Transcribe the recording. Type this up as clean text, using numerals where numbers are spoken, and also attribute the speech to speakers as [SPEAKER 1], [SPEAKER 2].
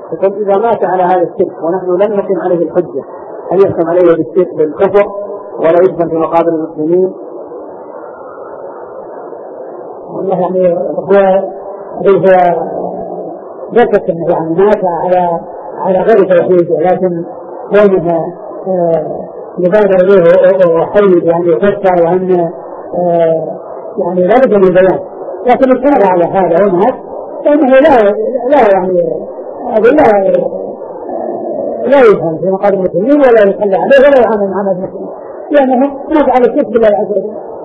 [SPEAKER 1] يقول إذا مات على هذا الشرك ونحن لم نقم عليه الحجة هل يحكم عليه بالشرك بالكفر ولا يدفن في مقابر المسلمين؟
[SPEAKER 2] والله يعني هو ذكرت انه يعني مات على غير توحيد، لكن كونه يبادر اليه وحيد يعني يفسر وان يعني لا بد من البيان، لكن الشرع على هذا ومات فانه لا يعني لا يفهم في مقابل المسلمين ولا يصلى عليه ولا يعامل معاملة المسلمين، لانه مات على الشرك بالله عز وجل.